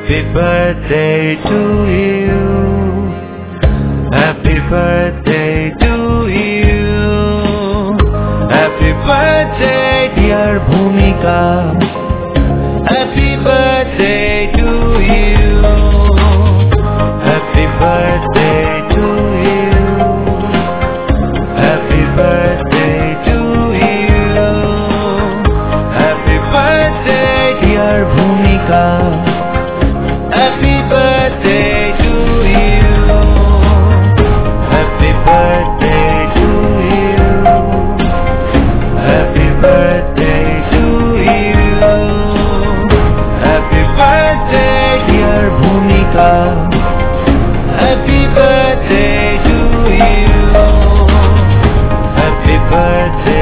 Happy birthday to you. Happy birthday to you. Happy birthday dear Bhumika. Happy birthday to you. Happy birthday to you. Happy birthday to you. Happy birthday dear Bhumika. Happy birthday to you. Happy birthday to you. Happy birthday to you. Happy birthday dear Bhumika. Happy birthday to you. Happy birthday.